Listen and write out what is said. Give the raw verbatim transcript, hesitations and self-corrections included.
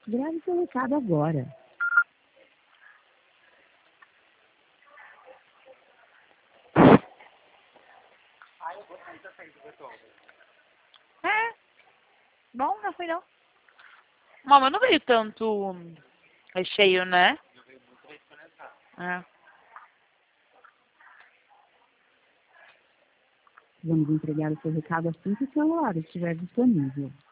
Grave seu recado agora. É. Bom, não foi não. Mas não veio tanto recheio, né? É. Vamos entregar o seu recado assim que o celular estiver disponível.